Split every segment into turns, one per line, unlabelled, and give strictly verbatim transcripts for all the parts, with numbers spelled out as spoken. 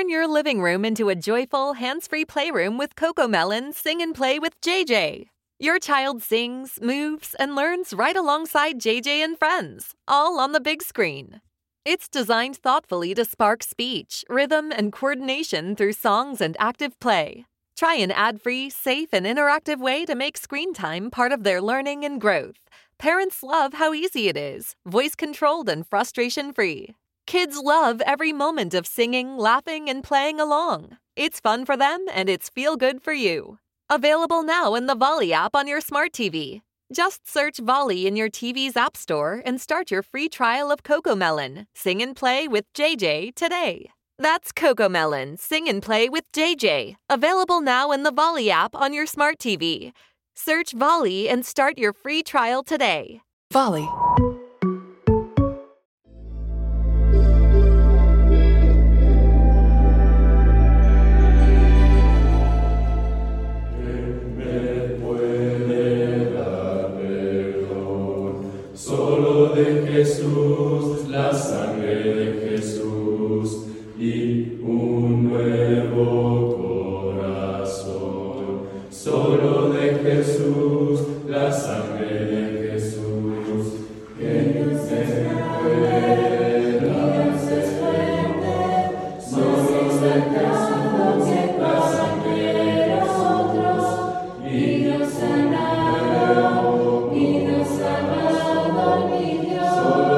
Turn your living room into a joyful, hands-free playroom with CoComelon Sing and Play with J J. Your child sings, moves, and learns right alongside J J and friends, all on the big screen. It's designed thoughtfully to spark speech, rhythm, and coordination through songs and active play. Try an ad-free, safe, and interactive way to make screen time part of their learning and growth. Parents love how easy it is, voice-controlled and frustration-free. Kids love every moment of singing, laughing, and playing along. It's fun for them, and it's feel-good for you. Available now in the Volley app on your smart T V. Just search Volley in your T V's app store and start your free trial of CoComelon Sing and Play with J J today. That's CoComelon Sing and Play with J J. Available now in the Volley app on your smart T V. Search Volley and start your free trial today.
Volley.
Jesús, la sangre de Jesús y un nuevo corazón. Solo de Jesús, la sangre de Jesús, que me pueda defender. Solo de Jesús, la sangre de nosotros y nos sanará, y nos sanará, mi Dios.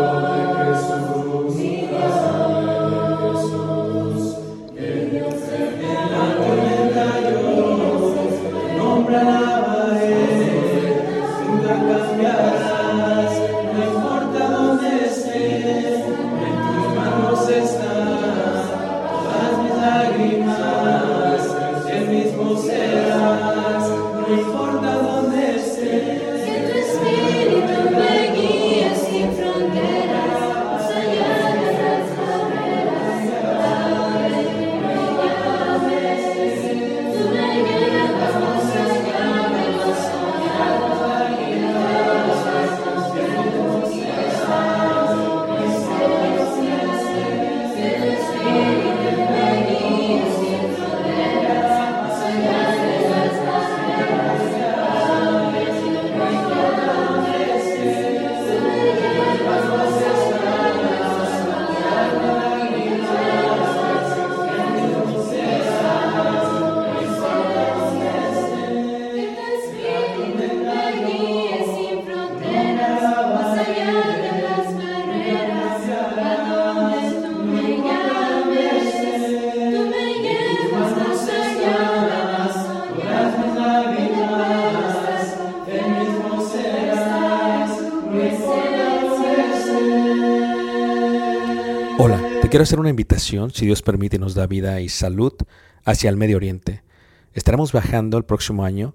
Hola, te quiero hacer una invitación, si Dios permite y nos da vida y salud, hacia el Medio Oriente. Estaremos viajando el próximo año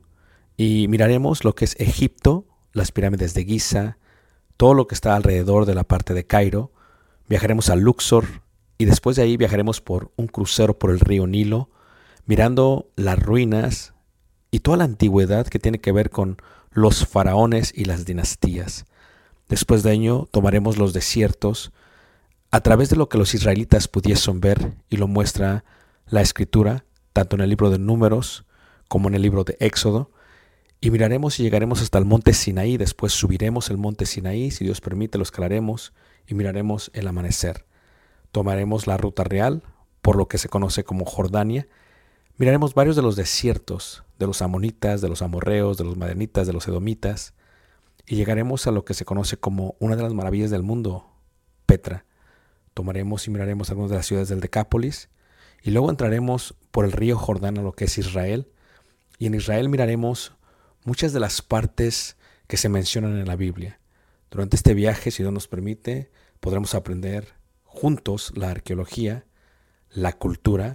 y miraremos lo que es Egipto, las pirámides de Giza, todo lo que está alrededor de la parte de Cairo. Viajaremos a Luxor y después de ahí viajaremos por un crucero por el río Nilo, mirando las ruinas y toda la antigüedad que tiene que ver con los faraones y las dinastías. Después de ello tomaremos los desiertos a través de lo que los israelitas pudiesen ver, y lo muestra la Escritura, tanto en el libro de Números como en el libro de Éxodo, y miraremos y llegaremos hasta el monte Sinaí. Después subiremos el monte Sinaí, si Dios permite lo escalaremos y miraremos el amanecer. Tomaremos la ruta real por lo que se conoce como Jordania. Miraremos varios de los desiertos de los amonitas, de los amorreos, de los madianitas, de los edomitas, y llegaremos a lo que se conoce como una de las maravillas del mundo, Petra. Tomaremos y miraremos algunas de las ciudades del Decápolis, y luego entraremos por el río Jordán a lo que es Israel, y en Israel miraremos muchas de las partes que se mencionan en la Biblia. Durante este viaje, si Dios nos permite, podremos aprender juntos la arqueología, la cultura,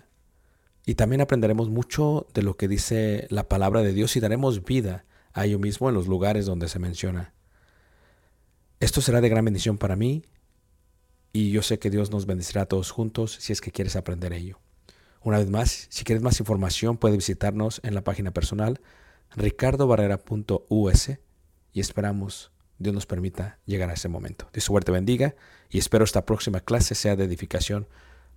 y también aprenderemos mucho de lo que dice la palabra de Dios y daremos vida a ello mismo en los lugares donde se menciona. Esto será de gran bendición para mí, y yo sé que Dios nos bendecirá a todos juntos si es que quieres aprender ello. Una vez más, si quieres más información, puedes visitarnos en la página personal ricardo barrera punto u s, y esperamos Dios nos permita llegar a ese momento. Dios suerte bendiga y espero esta próxima clase sea de edificación para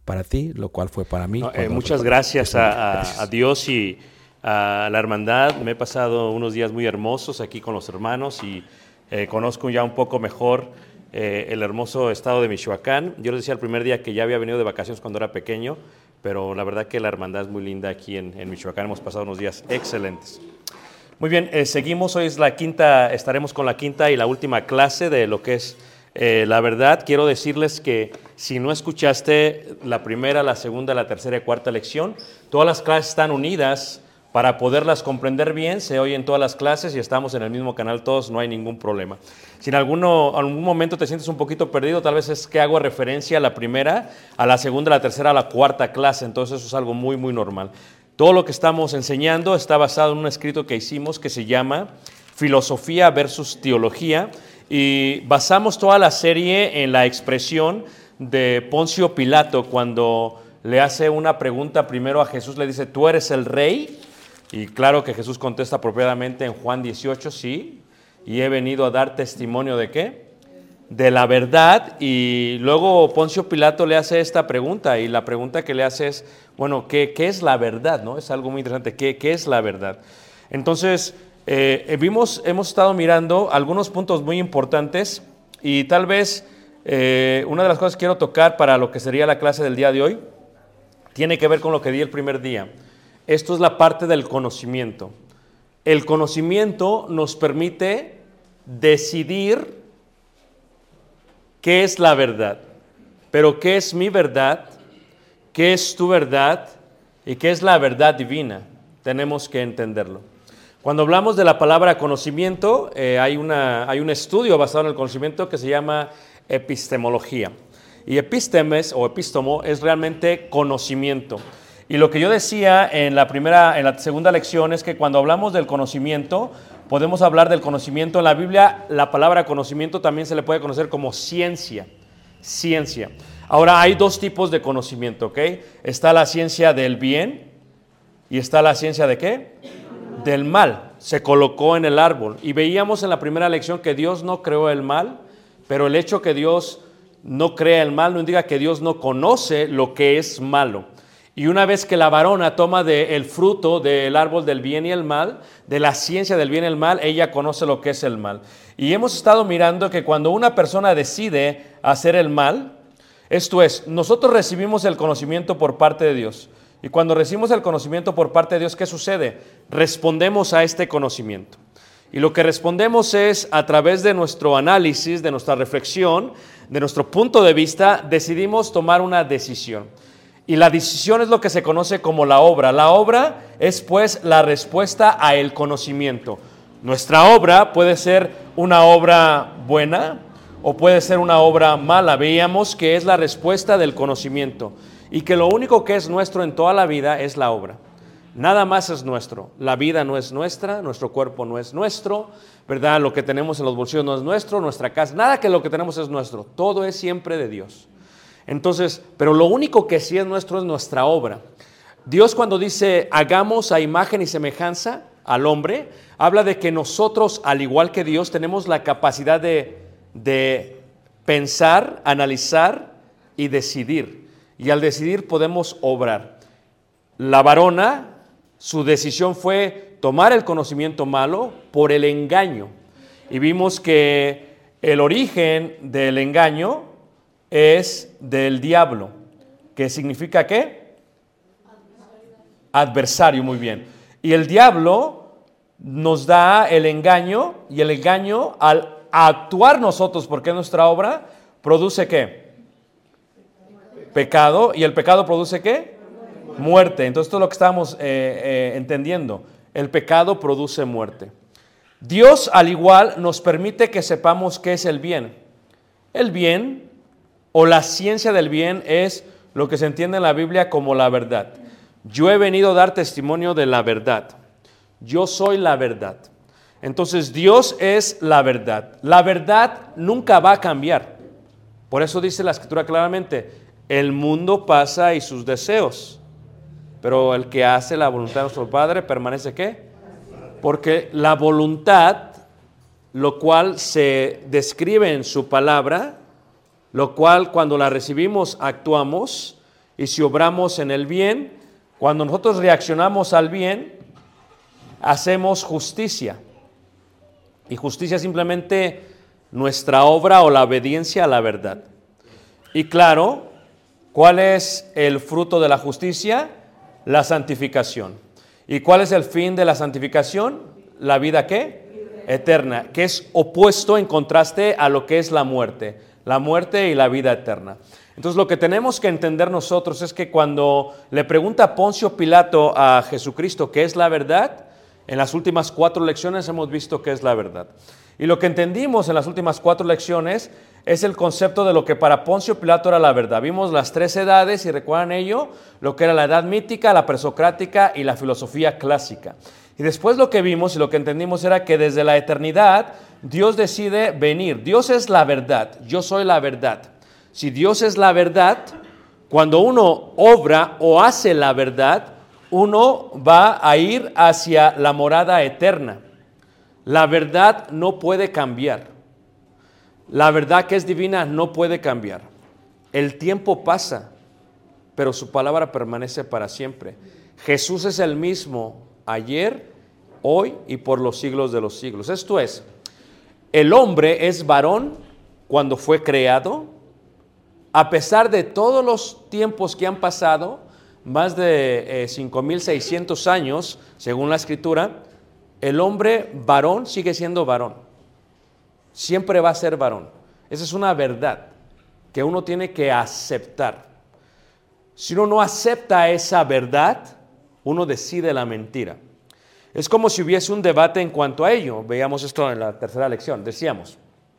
para ti, lo cual fue para mí.
No, eh, muchas gracias a, gracias a Dios y a la hermandad. Me he pasado unos días muy hermosos aquí con los hermanos y eh, conozco ya un poco mejor eh, el hermoso estado de Michoacán. Yo les decía el primer día que ya había venido de vacaciones cuando era pequeño, pero la verdad que la hermandad es muy linda aquí en, en Michoacán. Hemos pasado unos días excelentes. Muy bien, eh, seguimos. Hoy es la quinta, estaremos con la quinta y la última clase de lo que es eh, la verdad. Quiero decirles que si no escuchaste la primera, la segunda, la tercera y cuarta lección, todas las clases están unidas para poderlas comprender bien. Se oyen todas las clases y estamos en el mismo canal todos, no hay ningún problema. Si en alguno, algún momento te sientes un poquito perdido, tal vez es que hago referencia a la primera, a la segunda, a la tercera, a la cuarta clase, entonces eso es algo muy, muy normal. Todo lo que estamos enseñando está basado en un escrito que hicimos que se llama Filosofía versus Teología, y basamos toda la serie en la expresión de Poncio Pilato cuando le hace una pregunta primero a Jesús, le dice, ¿tú eres el rey? Y claro que Jesús contesta apropiadamente en Juan dieciocho, sí, y he venido a dar testimonio ¿de qué? De la verdad. Y luego Poncio Pilato le hace esta pregunta, y la pregunta que le hace es, bueno, ¿qué, qué es la verdad? ¿No? Es algo muy interesante, ¿qué, qué es la verdad? Entonces, eh, vimos, hemos estado mirando algunos puntos muy importantes, y tal vez eh, una de las cosas que quiero tocar para lo que sería la clase del día de hoy, tiene que ver con lo que di el primer día. Esto es la parte del conocimiento. El conocimiento nos permite decidir qué es la verdad, pero qué es mi verdad, qué es tu verdad y qué es la verdad divina. Tenemos que entenderlo. Cuando hablamos de la palabra conocimiento, eh, hay, una, hay un estudio basado en el conocimiento que se llama epistemología. Y epistemes o epístomo es realmente conocimiento. Y lo que yo decía en la primera, en la segunda lección es que cuando hablamos del conocimiento, podemos hablar del conocimiento. En la Biblia, la palabra conocimiento también se le puede conocer como ciencia. Ciencia. Ahora, hay dos tipos de conocimiento, ¿ok? Está la ciencia del bien y está la ciencia ¿de qué? Del mal. Se colocó en el árbol. Y veíamos en la primera lección que Dios no creó el mal, pero el hecho que Dios no crea el mal no indica que Dios no conoce lo que es malo. Y una vez que la varona toma del fruto del árbol del bien y el mal, de la ciencia del bien y el mal, ella conoce lo que es el mal. Y hemos estado mirando que cuando una persona decide hacer el mal, esto es, nosotros recibimos el conocimiento por parte de Dios. Y cuando recibimos el conocimiento por parte de Dios, ¿qué sucede? Respondemos a este conocimiento. Y lo que respondemos es, a través de nuestro análisis, de nuestra reflexión, de nuestro punto de vista, decidimos tomar una decisión. Y la decisión es lo que se conoce como la obra. La obra es pues la respuesta a el conocimiento. Nuestra obra puede ser una obra buena o puede ser una obra mala. Veíamos que es la respuesta del conocimiento y que lo único que es nuestro en toda la vida es la obra. Nada más es nuestro. La vida no es nuestra, nuestro cuerpo no es nuestro, ¿verdad? Lo que tenemos en los bolsillos no es nuestro, nuestra casa, nada que lo que tenemos es nuestro. Todo es siempre de Dios. Entonces, pero lo único que sí es nuestro es nuestra obra. Dios cuando dice hagamos a imagen y semejanza al hombre, habla de que nosotros, al igual que Dios, tenemos la capacidad de, de pensar, analizar y decidir. Y al decidir podemos obrar. La varona, su decisión fue tomar el conocimiento malo por el engaño. Y vimos que el origen del engaño es del diablo, que significa ¿qué? Adversario. Adversario, muy bien. Y el diablo nos da el engaño, y el engaño al actuar nosotros, porque es nuestra obra, produce ¿qué? Pecado. ¿Y el pecado produce qué? Muerte. Entonces esto es lo que estamos eh, eh, entendiendo. El pecado produce muerte. Dios al igual nos permite que sepamos qué es el bien. El bien o la ciencia del bien es lo que se entiende en la Biblia como la verdad. Yo he venido a dar testimonio de la verdad. Yo soy la verdad. Entonces Dios es la verdad. La verdad nunca va a cambiar. Por eso dice la Escritura claramente, el mundo pasa y sus deseos, pero el que hace la voluntad de nuestro Padre permanece ¿qué? Porque la voluntad, lo cual se describe en su palabra, lo cual cuando la recibimos actuamos, y si obramos en el bien, cuando nosotros reaccionamos al bien, hacemos justicia. Y justicia es simplemente nuestra obra o la obediencia a la verdad. Y claro, ¿cuál es el fruto de la justicia? La santificación. ¿Y cuál es el fin de la santificación? La vida ¿qué? Eterna, que es opuesto en contraste a lo que es la muerte. La muerte y la vida eterna. Entonces lo que tenemos que entender nosotros es que cuando le pregunta Poncio Pilato a Jesucristo qué es la verdad, en las últimas cuatro lecciones hemos visto qué es la verdad. Y lo que entendimos en las últimas cuatro lecciones es el concepto de lo que para Poncio Pilato era la verdad. Vimos las tres edades, y recuerdan ello, lo que era la edad mítica, la presocrática y la filosofía clásica. Y después lo que vimos y lo que entendimos era que desde la eternidad Dios decide venir. Dios es la verdad, yo soy la verdad. Si Dios es la verdad, cuando uno obra o hace la verdad, uno va a ir hacia la morada eterna. La verdad no puede cambiar. La verdad que es divina no puede cambiar. El tiempo pasa, pero su palabra permanece para siempre. Jesús es el mismo ayer, hoy y por los siglos de los siglos. Esto es, el hombre es varón cuando fue creado. A pesar de todos los tiempos que han pasado, más de eh, cinco mil seiscientos años, según la Escritura, el hombre varón sigue siendo varón. Siempre va a ser varón. Esa es una verdad que uno tiene que aceptar. Si uno no acepta esa verdad, uno decide la mentira. Es como si hubiese un debate en cuanto a ello. Veíamos esto en la tercera lección. Decíamos,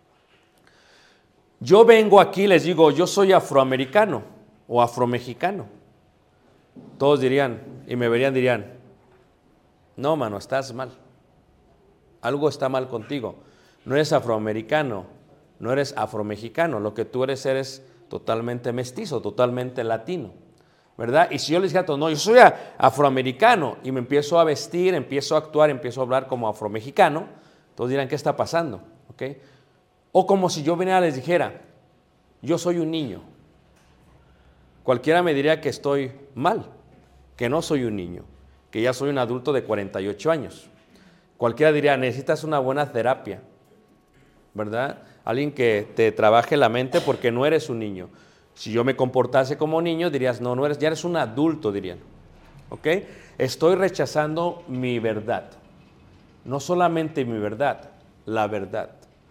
yo vengo aquí y les digo, yo soy afroamericano o afromexicano. Todos dirían, y me verían, dirían, no, mano, estás mal. Algo está mal contigo. No eres afroamericano, no eres afromexicano. Lo que tú eres, eres totalmente mestizo, totalmente latino, ¿verdad? Y si yo les digo, no, yo soy afroamericano y me empiezo a vestir, empiezo a actuar, empiezo a hablar como afromexicano, todos dirán, ¿qué está pasando? ¿Ok? O como si yo viniera y les dijera, yo soy un niño. Cualquiera me diría que estoy mal, que no soy un niño, que ya soy un adulto de cuarenta y ocho años. Cualquiera diría, necesitas una buena terapia, ¿verdad? Alguien que te trabaje la mente porque no eres un niño. Si yo me comportase como niño, dirías, no, no eres, ya eres un adulto, dirían. ¿Ok? Estoy rechazando mi verdad. No solamente mi verdad, la verdad.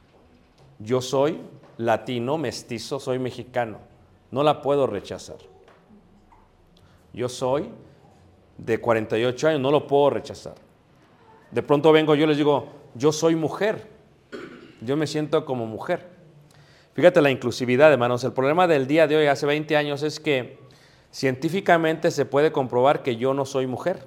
Yo soy latino, mestizo, soy mexicano. No la puedo rechazar. Yo soy de cuarenta y ocho años, no lo puedo rechazar. De pronto vengo yo y les digo, yo soy mujer. Yo me siento como mujer. Fíjate la inclusividad, hermanos. El problema del día de hoy, hace veinte años, es que científicamente se puede comprobar que yo no soy mujer.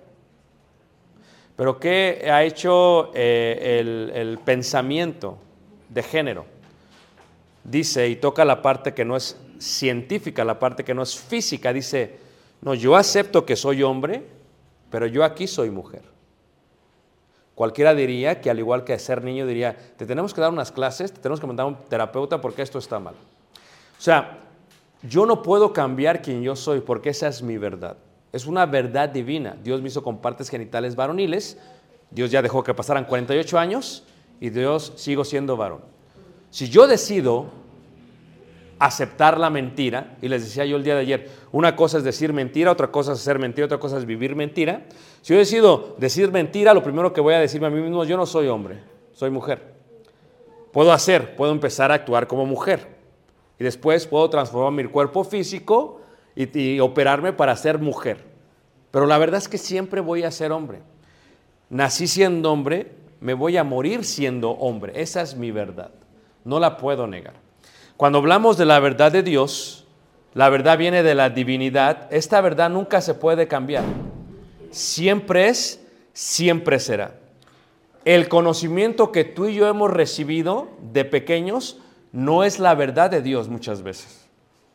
Pero ¿qué ha hecho eh, el, el pensamiento de género? Dice, y toca la parte que no es científica, la parte que no es física, dice, no, yo acepto que soy hombre, pero yo aquí soy mujer. Cualquiera diría que al igual que ser niño diría, te tenemos que dar unas clases, te tenemos que mandar a un terapeuta porque esto está mal. O sea, yo no puedo cambiar quien yo soy porque esa es mi verdad. Es una verdad divina. Dios me hizo con partes genitales varoniles, Dios ya dejó que pasaran cuarenta y ocho años y Dios sigo siendo varón. Si yo decido aceptar la mentira, y les decía yo el día de ayer, una cosa es decir mentira, otra cosa es hacer mentira, otra cosa es vivir mentira. Si yo decido decir mentira, lo primero que voy a decirme a mí mismo, yo no soy hombre, soy mujer. Puedo hacer, puedo empezar a actuar como mujer. Y después puedo transformar mi cuerpo físico y, y operarme para ser mujer. Pero la verdad es que siempre voy a ser hombre. Nací siendo hombre, me voy a morir siendo hombre. Esa es mi verdad. No la puedo negar. Cuando hablamos de la verdad de Dios, la verdad viene de la divinidad. Esta verdad nunca se puede cambiar. Siempre es, siempre será. El conocimiento que tú y yo hemos recibido de pequeños no es la verdad de Dios muchas veces.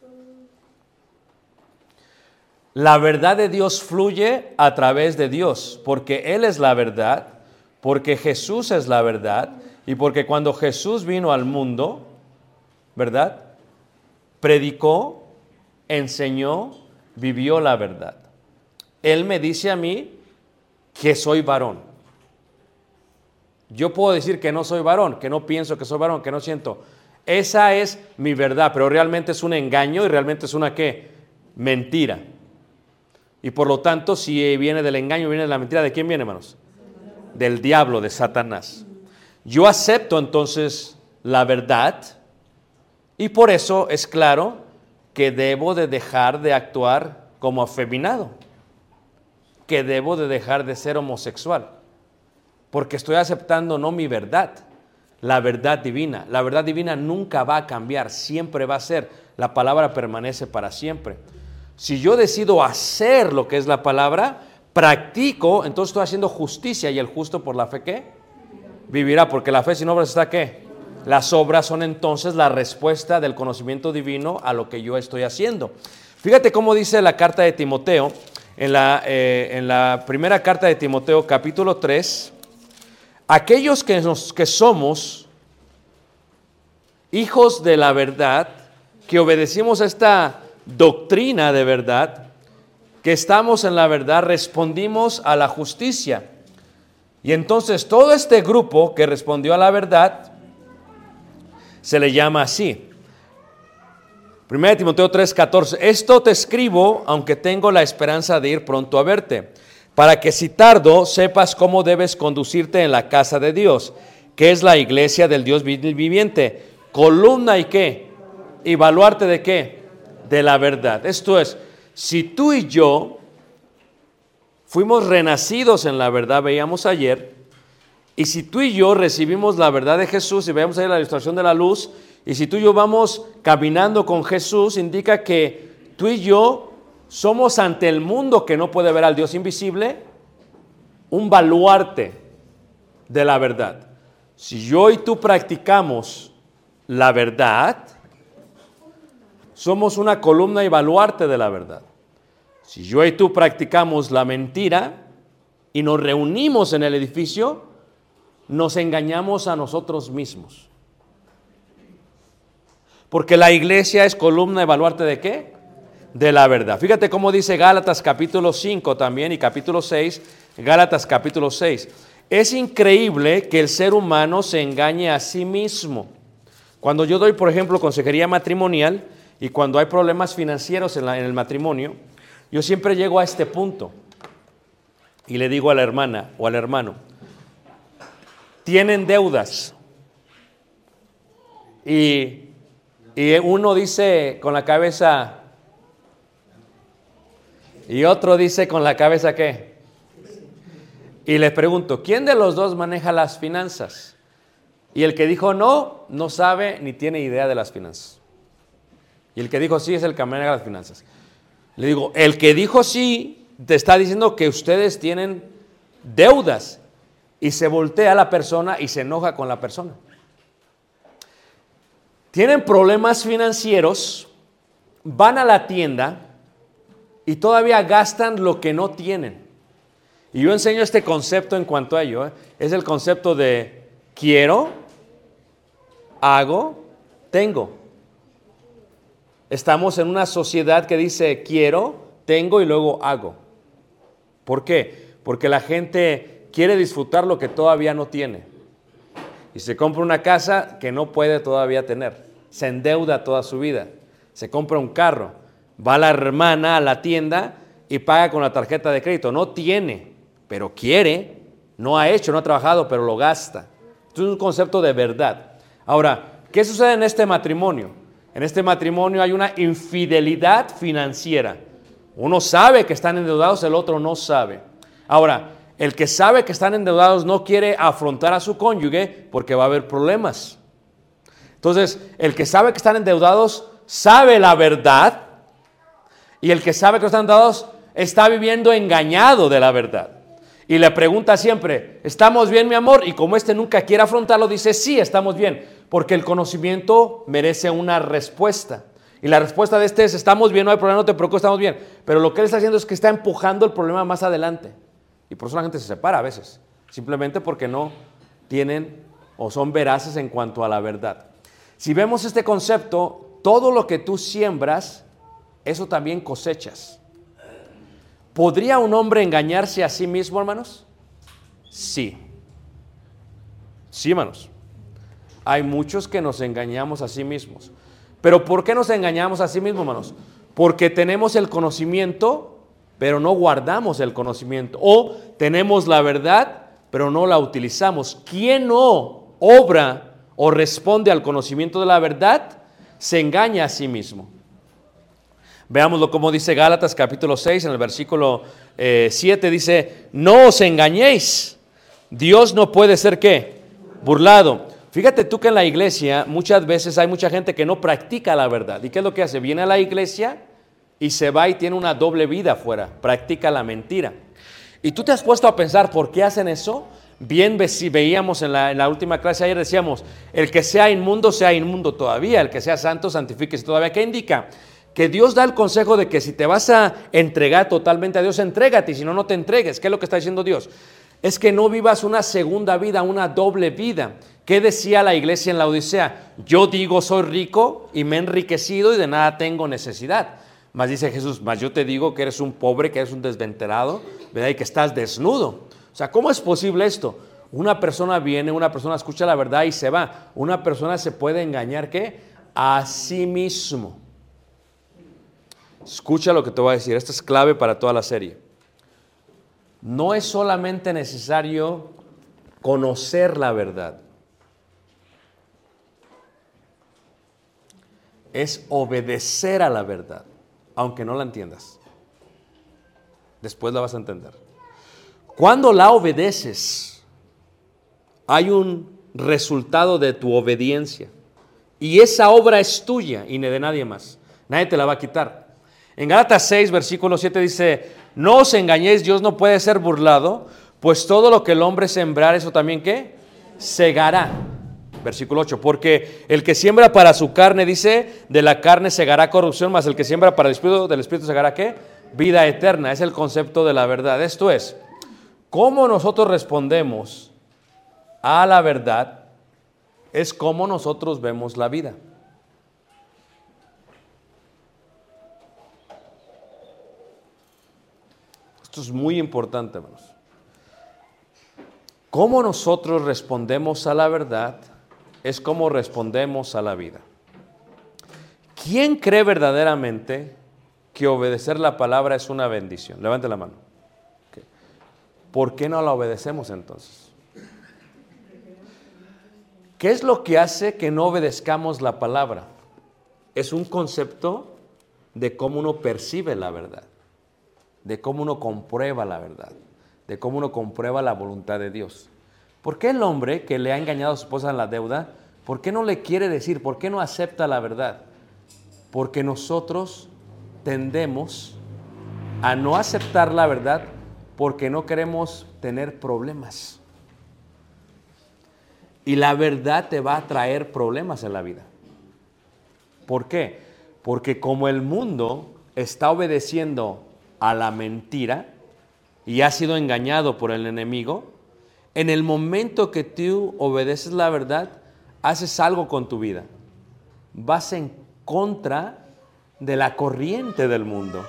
La verdad de Dios fluye a través de Dios, porque Él es la verdad, porque Jesús es la verdad, y porque cuando Jesús vino al mundo, ¿verdad? Predicó, enseñó, vivió la verdad. Él me dice a mí que soy varón. Yo puedo decir que no soy varón, que no pienso que soy varón, que no siento. Esa es mi verdad, pero realmente es un engaño y realmente es una ¿qué? Mentira. Y por lo tanto, si viene del engaño, viene de la mentira, ¿de quién viene, hermanos? Del diablo, de Satanás. Yo acepto entonces la verdad y por eso es claro que debo de dejar de actuar como afeminado, que debo de dejar de ser homosexual, porque estoy aceptando no mi verdad, la verdad divina. La verdad divina nunca va a cambiar, siempre va a ser, la palabra permanece para siempre. Si yo decido hacer lo que es la palabra, practico, entonces estoy haciendo justicia y el justo por la fe ¿qué? Vivirá, porque la fe sin obras está ¿qué? Las obras son entonces la respuesta del conocimiento divino a lo que yo estoy haciendo. Fíjate cómo dice la carta de Timoteo, en la, eh, en la primera carta de Timoteo, capítulo tres, aquellos que, nos, que somos hijos de la verdad, que obedecimos a esta doctrina de verdad, que estamos en la verdad, respondimos a la justicia. Y entonces todo este grupo que respondió a la verdad se le llama así. primera Timoteo tres, catorce. Esto te escribo, aunque tengo la esperanza de ir pronto a verte, para que si tardo sepas cómo debes conducirte en la casa de Dios, que es la iglesia del Dios viviente, columna y qué, y baluarte de qué, de la verdad. Esto es, si tú y yo fuimos renacidos en la verdad, veíamos ayer, y si tú y yo recibimos la verdad de Jesús, y veamos ahí la ilustración de la luz, y si tú y yo vamos caminando con Jesús, indica que tú y yo somos ante el mundo que no puede ver al Dios invisible, un baluarte de la verdad. Si yo y tú practicamos la verdad, somos una columna y baluarte de la verdad. Si yo y tú practicamos la mentira y nos reunimos en el edificio, nos engañamos a nosotros mismos. Porque la iglesia es columna y baluarte ¿de qué? De la verdad. Fíjate cómo dice Gálatas capítulo cinco también y capítulo seis. Gálatas capítulo seis. Es increíble que el ser humano se engañe a sí mismo. Cuando yo doy, por ejemplo, consejería matrimonial y cuando hay problemas financieros en, la, en el matrimonio, yo siempre llego a este punto y le digo a la hermana o al hermano, tienen deudas y, y uno dice con la cabeza y otro dice con la cabeza ¿qué? Y les pregunto, ¿quién de los dos maneja las finanzas? Y el que dijo no, no sabe ni tiene idea de las finanzas. Y el que dijo sí es el que maneja las finanzas. Le digo, el que dijo sí te está diciendo que ustedes tienen deudas. Y se voltea a la persona y se enoja con la persona. Tienen problemas financieros, van a la tienda y todavía gastan lo que no tienen. Y yo enseño este concepto en cuanto a ello. ¿eh? Es el concepto de quiero, hago, tengo. Estamos en una sociedad que dice quiero, tengo y luego hago. ¿Por qué? Porque la gente quiere disfrutar lo que todavía no tiene. Y se compra una casa que no puede todavía tener. Se endeuda toda su vida. Se compra un carro. Va la hermana a la tienda y paga con la tarjeta de crédito. No tiene, pero quiere. No ha hecho, no ha trabajado, pero lo gasta. Esto es un concepto de verdad. Ahora, ¿qué sucede en este matrimonio? En este matrimonio hay una infidelidad financiera. Uno sabe que están endeudados, el otro no sabe. Ahora, el que sabe que están endeudados no quiere afrontar a su cónyuge porque va a haber problemas. Entonces, el que sabe que están endeudados sabe la verdad y el que sabe que están endeudados está viviendo engañado de la verdad. Y le pregunta siempre, ¿estamos bien, mi amor? Y como este nunca quiere afrontarlo, dice, sí, estamos bien, porque el conocimiento merece una respuesta. Y la respuesta de este es, estamos bien, no hay problema, no te preocupes, estamos bien. Pero lo que él está haciendo es que está empujando el problema más adelante. Y por eso la gente se separa a veces, simplemente porque no tienen o son veraces en cuanto a la verdad. Si vemos este concepto, todo lo que tú siembras, eso también cosechas. ¿Podría un hombre engañarse a sí mismo, hermanos? Sí. Sí, hermanos. Hay muchos que nos engañamos a sí mismos. ¿Pero por qué nos engañamos a sí mismos, hermanos? Porque tenemos el conocimiento, pero no guardamos el conocimiento. O tenemos la verdad, pero no la utilizamos. Quien no obra o responde al conocimiento de la verdad, se engaña a sí mismo. Veámoslo como dice Gálatas capítulo seis, en el versículo eh, siete, dice, no os engañéis, Dios no puede ser, ¿qué? Burlado. Fíjate tú que en la iglesia muchas veces hay mucha gente que no practica la verdad. ¿Y qué es lo que hace? Viene a la iglesia y se va y tiene una doble vida afuera, practica la mentira. Y tú te has puesto a pensar, ¿por qué hacen eso? Bien, si veíamos en la, en la última clase ayer, decíamos, el que sea inmundo, sea inmundo todavía, el que sea santo, santifíquese todavía. ¿Qué indica? Que Dios da el consejo de que si te vas a entregar totalmente a Dios, entrégate, y si no, no te entregues. ¿Qué es lo que está diciendo Dios? Es que no vivas una segunda vida, una doble vida. ¿Qué decía la iglesia en la Odisea? Yo digo soy rico y me he enriquecido y de nada tengo necesidad. Mas dice Jesús, mas yo te digo que eres un pobre, que eres un desventurado, ¿verdad? Y que estás desnudo. O sea, ¿cómo es posible esto? Una persona viene, una persona escucha la verdad y se va. Una persona se puede engañar, ¿qué? A sí mismo. Escucha lo que te voy a decir, esto es clave para toda la serie. No es solamente necesario conocer la verdad, es obedecer a la verdad, aunque no la entiendas. Después la vas a entender. Cuando la obedeces, hay un resultado de tu obediencia, y esa obra es tuya y de nadie más. Nadie te la va a quitar. En Gálatas seis, versículo siete dice, no os engañéis, Dios no puede ser burlado, pues todo lo que el hombre sembrar, eso también, ¿qué? Segará. Versículo ocho, porque el que siembra para su carne, dice, de la carne segará corrupción, mas el que siembra para el espíritu, del espíritu segará, ¿qué? Vida eterna. Es el concepto de la verdad. Esto es, cómo nosotros respondemos a la verdad, es cómo nosotros vemos la vida. Esto es muy importante, hermanos. Cómo nosotros respondemos a la verdad es cómo respondemos a la vida. ¿Quién cree verdaderamente que obedecer la palabra es una bendición? Levante la mano. Okay. ¿Por qué no la obedecemos entonces? ¿Qué es lo que hace que no obedezcamos la palabra? Es un concepto de cómo uno percibe la verdad, de cómo uno comprueba la verdad, de cómo uno comprueba la voluntad de Dios. ¿Por qué el hombre que le ha engañado a su esposa en la deuda, por qué no le quiere decir, por qué no acepta la verdad? Porque nosotros tendemos a no aceptar la verdad porque no queremos tener problemas. Y la verdad te va a traer problemas en la vida. ¿Por qué? Porque como el mundo está obedeciendo a la mentira y ha sido engañado por el enemigo, en el momento que tú obedeces la verdad, haces algo con tu vida. Vas en contra de la corriente del mundo.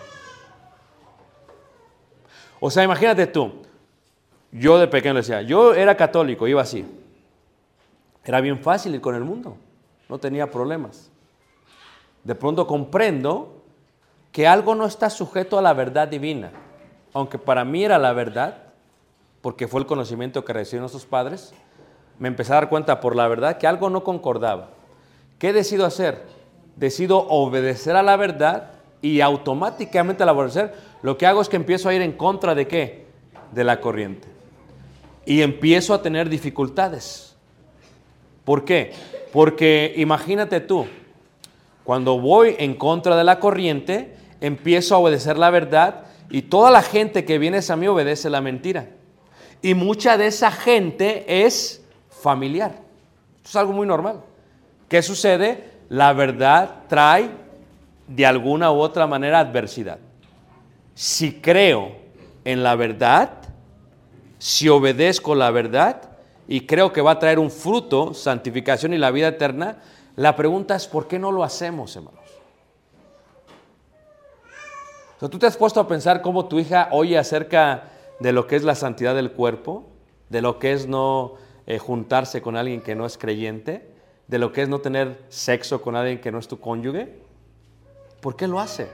O sea, imagínate tú, yo de pequeño decía, yo era católico, iba así. Era bien fácil ir con el mundo, no tenía problemas. De pronto comprendo que algo no está sujeto a la verdad divina, aunque para mí era la verdad, porque fue el conocimiento que recibí nuestros padres, me empecé a dar cuenta por la verdad que algo no concordaba. ¿Qué decido hacer? Decido obedecer a la verdad y automáticamente al obedecer, lo que hago es que empiezo a ir en contra de ¿qué? De la corriente. Y empiezo a tener dificultades. ¿Por qué? Porque imagínate tú, cuando voy en contra de la corriente, empiezo a obedecer la verdad y toda la gente que viene hacia mí obedece la mentira. Y mucha de esa gente es familiar. Esto es algo muy normal. ¿Qué sucede? La verdad trae de alguna u otra manera adversidad. Si creo en la verdad, si obedezco la verdad y creo que va a traer un fruto, santificación y la vida eterna, la pregunta es ¿por qué no lo hacemos, hermanos? O sea, ¿tú te has puesto a pensar cómo tu hija oye acerca de lo que es la santidad del cuerpo? De lo que es no eh, juntarse con alguien que no es creyente, de lo que es no tener sexo con alguien que no es tu cónyuge. ¿Por qué lo hace?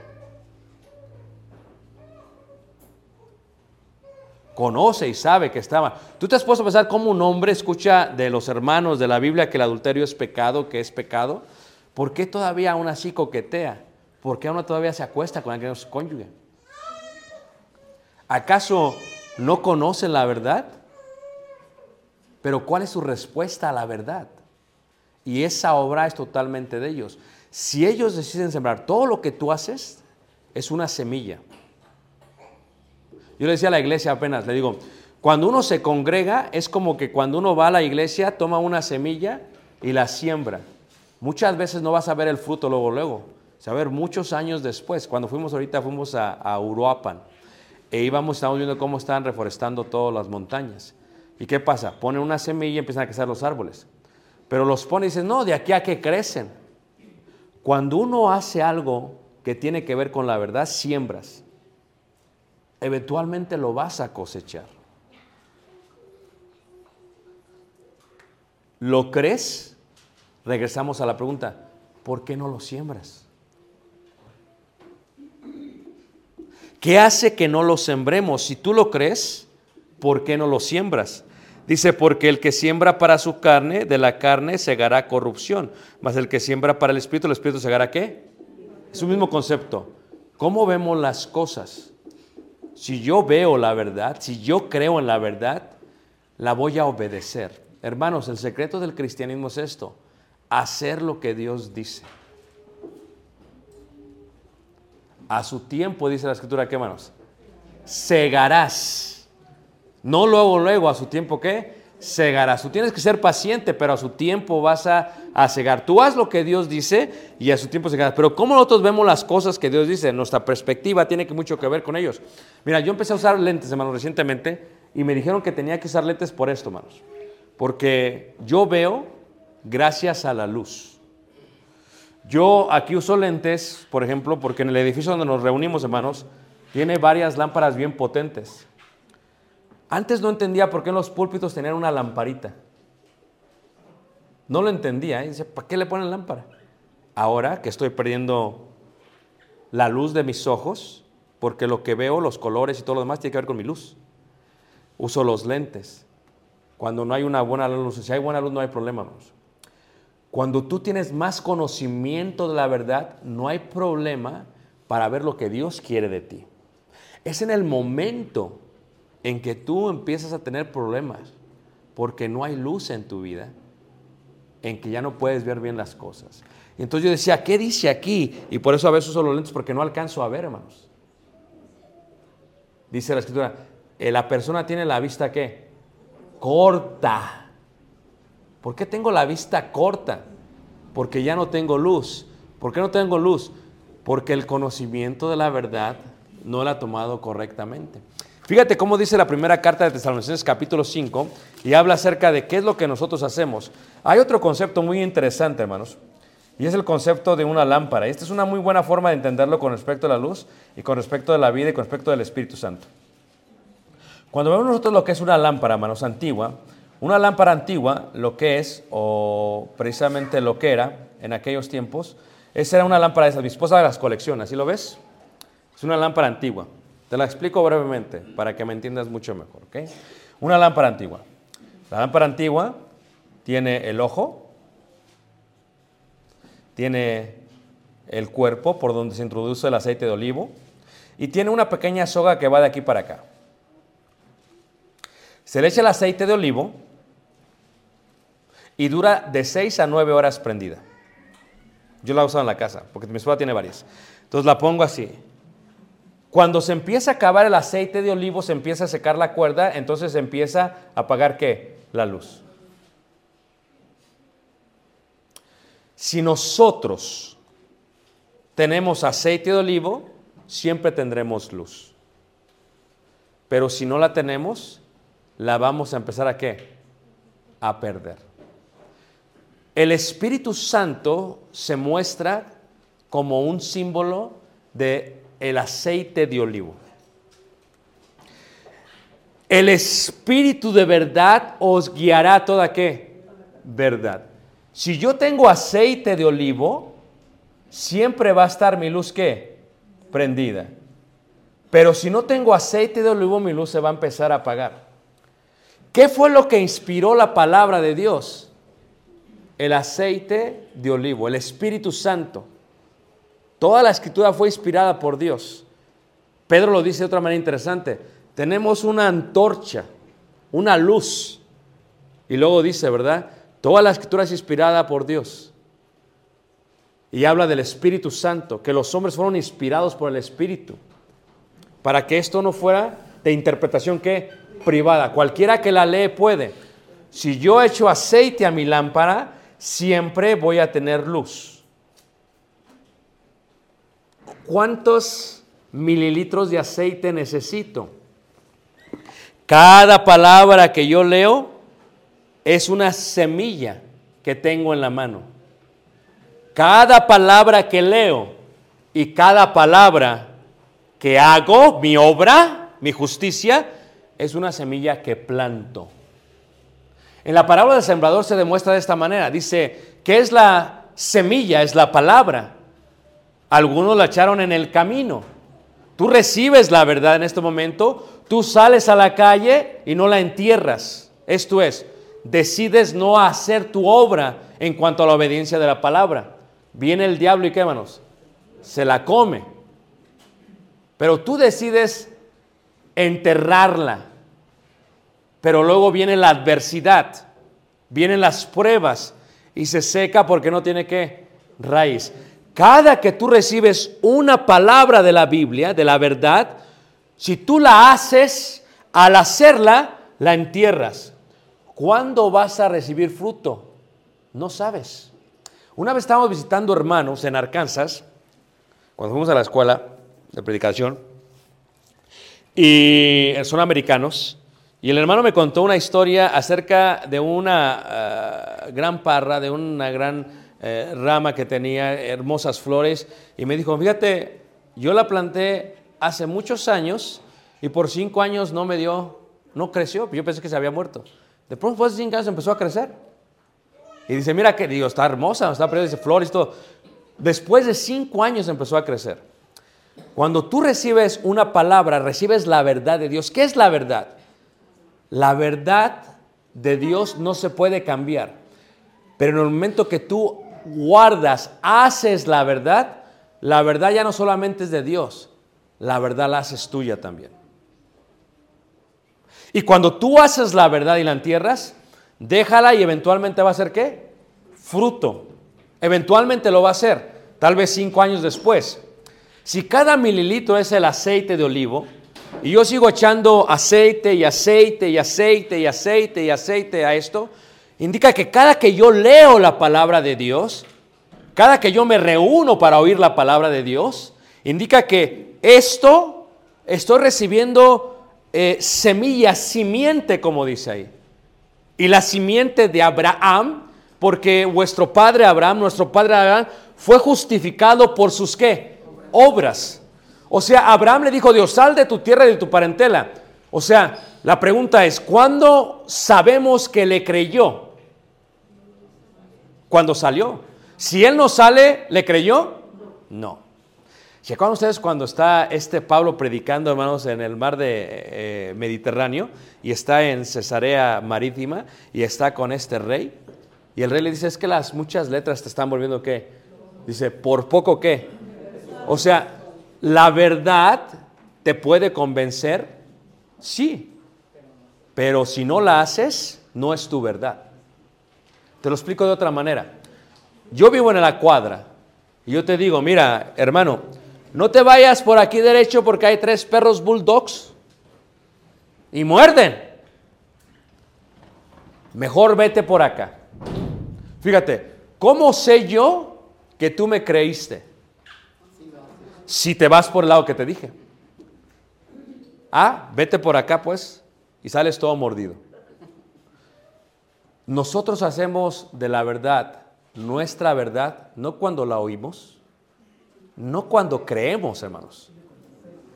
Conoce y sabe que está mal. ¿Tú te has puesto a pensar cómo un hombre escucha de los hermanos de la Biblia que el adulterio es pecado, que es pecado? ¿Por qué todavía aún así coquetea? ¿Por qué aún todavía se acuesta con alguien que no es su cónyuge? ¿Acaso no conocen la verdad? Pero ¿cuál es su respuesta a la verdad? Y esa obra es totalmente de ellos. Si ellos deciden sembrar, todo lo que tú haces es una semilla. Yo le decía a la iglesia apenas, le digo, cuando uno se congrega es como que cuando uno va a la iglesia, toma una semilla y la siembra. Muchas veces no vas a ver el fruto luego, luego. Se va a ver muchos años después. Cuando fuimos ahorita, fuimos a, a Uruapan e íbamos, estábamos viendo cómo estaban reforestando todas las montañas. ¿Y qué pasa? Ponen una semilla y empiezan a crecer los árboles. Pero los ponen y dicen, no, de aquí a que crecen. Cuando uno hace algo que tiene que ver con la verdad, siembras. Eventualmente lo vas a cosechar. ¿Lo crees? Regresamos a la pregunta, ¿por qué no lo siembras? ¿Qué hace que no lo sembremos? Si tú lo crees, ¿por qué no lo siembras? Dice, porque el que siembra para su carne, de la carne segará corrupción, mas el que siembra para el Espíritu, el Espíritu segará ¿qué? Es un mismo concepto. ¿Cómo vemos las cosas? Si yo veo la verdad, si yo creo en la verdad, la voy a obedecer. Hermanos, el secreto del cristianismo es esto, hacer lo que Dios dice. A su tiempo, dice la Escritura, ¿qué, hermanos? Segarás. No luego, luego, a su tiempo, ¿qué? Segarás. Tú tienes que ser paciente, pero a su tiempo vas a, a segar. Tú haz lo que Dios dice y a su tiempo segarás. Pero ¿cómo nosotros vemos las cosas que Dios dice? Nuestra perspectiva tiene que mucho que ver con ellos. Mira, yo empecé a usar lentes, hermanos, recientemente y me dijeron que tenía que usar lentes por esto, hermanos. Porque yo veo gracias a la luz. Yo aquí uso lentes, por ejemplo, porque en el edificio donde nos reunimos, hermanos, tiene varias lámparas bien potentes. Antes no entendía por qué en los púlpitos tenían una lamparita. No lo entendía, ¿eh? Dice, ¿para qué le ponen lámpara? Ahora que estoy perdiendo la luz de mis ojos, porque lo que veo, los colores y todo lo demás tiene que ver con mi luz. Uso los lentes. Cuando no hay una buena luz, si hay buena luz no hay problema, hermanos. Cuando tú tienes más conocimiento de la verdad, no hay problema para ver lo que Dios quiere de ti. Es en el momento en que tú empiezas a tener problemas porque no hay luz en tu vida, en que ya no puedes ver bien las cosas. Y entonces yo decía, ¿qué dice aquí? Y por eso a veces uso los lentes porque no alcanzo a ver, hermanos. Dice la Escritura, eh, la persona tiene la vista, ¿qué? Corta. ¿Por qué tengo la vista corta? Porque ya no tengo luz. ¿Por qué no tengo luz? Porque el conocimiento de la verdad no la ha tomado correctamente. Fíjate cómo dice la primera carta de Tesalonicenses capítulo cinco y habla acerca de qué es lo que nosotros hacemos. Hay otro concepto muy interesante, hermanos, y es el concepto de una lámpara. Esta es una muy buena forma de entenderlo con respecto a la luz y con respecto a la vida y con respecto al Espíritu Santo. Cuando vemos nosotros lo que es una lámpara, hermanos, antigua, una lámpara antigua, lo que es, o precisamente lo que era en aquellos tiempos, esa era una lámpara de esas. Mi esposa las colecciona, ¿sí lo ves? Es una lámpara antigua. Te la explico brevemente para que me entiendas mucho mejor, ¿ok? Una lámpara antigua. La lámpara antigua tiene el ojo, tiene el cuerpo por donde se introduce el aceite de olivo y tiene una pequeña soga que va de aquí para acá. Se le echa el aceite de olivo y dura de seis a nueve horas prendida. Yo la he usado en la casa porque mi esposa tiene varias. Entonces la pongo así. Cuando se empieza a acabar el aceite de olivo, se empieza a secar la cuerda, entonces se empieza a apagar ¿qué? La luz. Si nosotros tenemos aceite de olivo, siempre tendremos luz. Pero si no la tenemos, la vamos a empezar a ¿qué? A perder. El Espíritu Santo se muestra como un símbolo de el aceite de olivo. El Espíritu de verdad os guiará a toda ¿qué? Verdad. Si yo tengo aceite de olivo, siempre va a estar mi luz ¿qué? Prendida. Pero si no tengo aceite de olivo, mi luz se va a empezar a apagar. ¿Qué fue lo que inspiró la palabra de Dios? El aceite de olivo, el Espíritu Santo. Toda la Escritura fue inspirada por Dios. Pedro lo dice de otra manera interesante. Tenemos una antorcha, una luz. Y luego dice, ¿verdad? Toda la Escritura es inspirada por Dios. Y habla del Espíritu Santo, que los hombres fueron inspirados por el Espíritu. Para que esto no fuera de interpretación ¿qué? Privada. Cualquiera que la lee puede. Si yo echo aceite a mi lámpara, siempre voy a tener luz. ¿Cuántos mililitros de aceite necesito? Cada palabra que yo leo es una semilla que tengo en la mano. Cada palabra que leo y cada palabra que hago, mi obra, mi justicia, es una semilla que planto. En la parábola del sembrador se demuestra de esta manera. Dice, ¿qué es la semilla? Es la palabra. Algunos la echaron en el camino. Tú recibes la verdad en este momento, tú sales a la calle y no la entierras. Esto es, decides no hacer tu obra en cuanto a la obediencia de la palabra. Viene el diablo y ¿qué, hermanos? Se la come. Pero tú decides enterrarla. Pero luego viene la adversidad, vienen las pruebas y se seca porque no tiene ¿qué? Raíz. Cada que tú recibes una palabra de la Biblia, de la verdad, si tú la haces, al hacerla, la entierras. ¿Cuándo vas a recibir fruto? No sabes. Una vez estábamos visitando hermanos en Arkansas, cuando fuimos a la escuela de predicación, y son americanos, y el hermano me contó una historia acerca de una uh, gran parra, de una gran Eh, rama que tenía hermosas flores, y me dijo, fíjate, yo la planté hace muchos años y por cinco años no me dio, no creció, yo pensé que se había muerto. De pronto después de cinco años empezó a crecer. Y dice, mira que, digo, está hermosa, está preciosa, dice flores y todo. Después de cinco años empezó a crecer. Cuando tú recibes una palabra, recibes la verdad de Dios. ¿Qué es la verdad? La verdad de Dios no se puede cambiar. Pero en el momento que tú guardas, haces la verdad, la verdad ya no solamente es de Dios, la verdad la haces tuya también. Y cuando tú haces la verdad y la entierras, déjala y eventualmente va a ser ¿qué? Fruto. Eventualmente lo va a hacer, tal vez cinco años después. Si cada mililitro es el aceite de olivo, y yo sigo echando aceite y aceite y aceite y aceite y aceite a esto, indica que cada que yo leo la palabra de Dios, cada que yo me reúno para oír la palabra de Dios, indica que esto, estoy recibiendo eh, semilla, simiente, como dice ahí. Y la simiente de Abraham, porque vuestro padre Abraham, nuestro padre Abraham, fue justificado por sus ¿qué? Obras. O sea, Abraham le dijo, Dios, sal de tu tierra y de tu parentela. O sea, la pregunta es, ¿cuándo sabemos que le creyó? Cuando salió. Si él no sale, ¿le creyó? No. ¿Se acuerdan ustedes cuando está este Pablo predicando, hermanos, en el mar de eh, Mediterráneo, y está en Cesarea Marítima y está con este rey? Y el rey le dice, es que las muchas letras te están volviendo ¿qué? Dice, ¿por poco qué? O sea, la verdad te puede convencer, sí, pero si no la haces, no es tu verdad. Te lo explico de otra manera. Yo vivo en la cuadra y yo te digo, mira, hermano, no te vayas por aquí derecho porque hay tres perros bulldogs y muerden. Mejor vete por acá. Fíjate, ¿cómo sé yo que tú me creíste? Si te vas por el lado que te dije. Ah, vete por acá pues y sales todo mordido. Nosotros hacemos de la verdad nuestra verdad, no cuando la oímos, no cuando creemos, hermanos.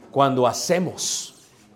Cuando hacemos.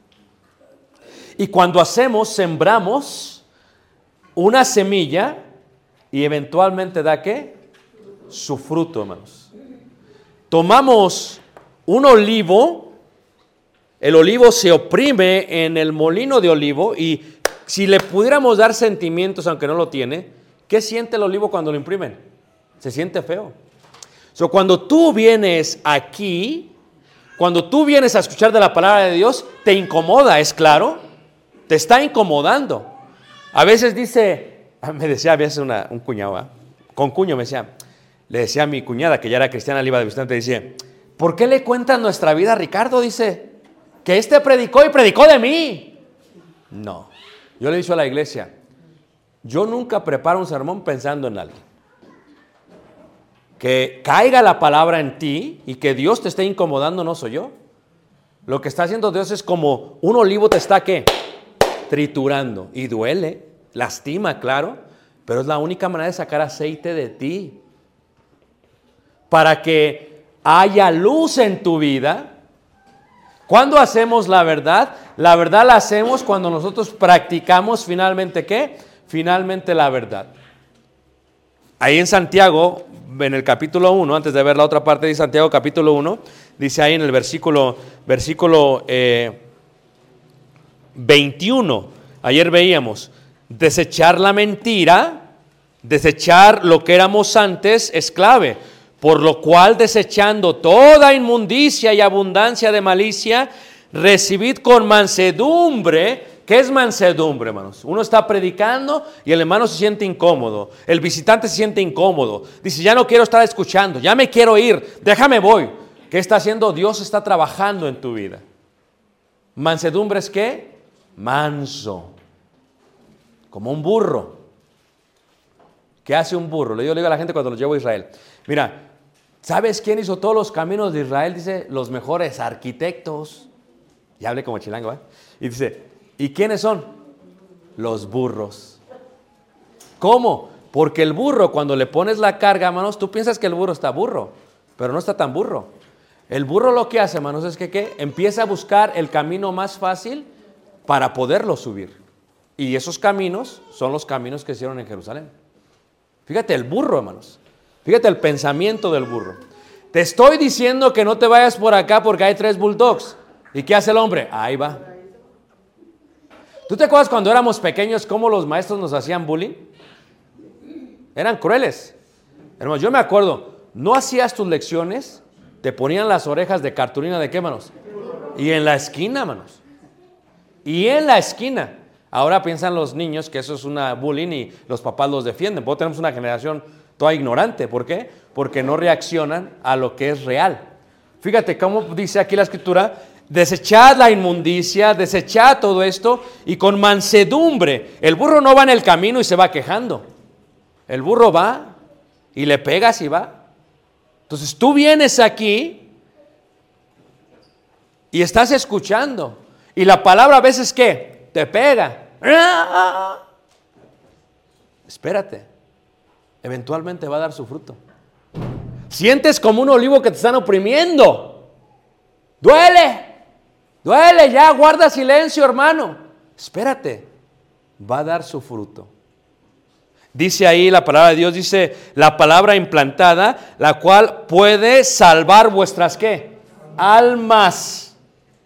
Y cuando hacemos, sembramos una semilla y eventualmente da ¿qué? Su fruto, hermanos. Tomamos un olivo, el olivo se oprime en el molino de olivo y si le pudiéramos dar sentimientos, aunque no lo tiene, ¿qué siente el olivo cuando lo imprimen? Se siente feo. So, cuando tú vienes aquí, cuando tú vienes a escuchar de la palabra de Dios, te incomoda, ¿es claro? Te está incomodando. A veces dice, me decía a veces una, un cuñado, ¿eh? con cuño me decía, le decía a mi cuñada, que ya era cristiana, le iba de visitante, dice, ¿por qué le cuentan nuestra vida a Ricardo? Dice, que este predicó y predicó de mí. No, yo le he dicho a la iglesia, yo nunca preparo un sermón pensando en alguien. Que caiga la palabra en ti y que Dios te esté incomodando no soy yo. Lo que está haciendo Dios es como un olivo te está ¿qué? Triturando y duele, lastima, claro, pero es la única manera de sacar aceite de ti. Para que haya luz en tu vida. ¿Cuándo hacemos la verdad? La verdad la hacemos cuando nosotros practicamos finalmente ¿qué? Finalmente la verdad. Ahí en Santiago, en el capítulo uno, antes de ver la otra parte de Santiago capítulo uno, dice ahí en el versículo, versículo eh, veintiuno, ayer veíamos, desechar la mentira, desechar lo que éramos antes es clave, por lo cual desechando toda inmundicia y abundancia de malicia, recibid con mansedumbre. ¿Qué es mansedumbre, hermanos? Uno está predicando y el hermano se siente incómodo. El visitante se siente incómodo. Dice, ya no quiero estar escuchando, ya me quiero ir, déjame voy. ¿Qué está haciendo? Dios está trabajando en tu vida. Mansedumbre es ¿qué? Manso. Como un burro. ¿Qué hace un burro? Le digo, le digo a la gente cuando los llevo a Israel. Mira, ¿sabes quién hizo todos los caminos de Israel? Dice, los mejores arquitectos. Y hable como chilango, ¿eh? Y dice, ¿y quiénes son? Los burros. ¿Cómo? Porque el burro, cuando le pones la carga, hermanos, tú piensas que el burro está burro, pero no está tan burro. El burro lo que hace, hermanos, es que ¿qué? Empieza a buscar el camino más fácil para poderlo subir. Y esos caminos son los caminos que hicieron en Jerusalén. Fíjate el burro, hermanos. Fíjate el pensamiento del burro. Te estoy diciendo que no te vayas por acá porque hay tres bulldogs. ¿Y qué hace el hombre? Ahí va. ¿Tú te acuerdas cuando éramos pequeños cómo los maestros nos hacían bullying? Eran crueles. Hermanos, yo me acuerdo, no hacías tus lecciones, te ponían las orejas de cartulina de qué, manos. Y en la esquina, manos. Y en la esquina. Ahora piensan los niños que eso es una bullying y los papás los defienden. Pues tenemos una generación toda ignorante. ¿Por qué? Porque no reaccionan a lo que es real. Fíjate cómo dice aquí la escritura. Desechad la inmundicia, desechad todo esto y con mansedumbre. El burro no va en el camino y se va quejando. El burro va y le pegas y va. Entonces tú vienes aquí y estás escuchando. Y la palabra a veces ¿qué? Te pega. Espérate. Eventualmente va a dar su fruto. Sientes como un olivo que te están oprimiendo. Duele. Duele, ya, guarda silencio, hermano. Espérate, va a dar su fruto. Dice ahí la palabra de Dios, dice la palabra implantada, la cual puede salvar vuestras, ¿qué? Almas.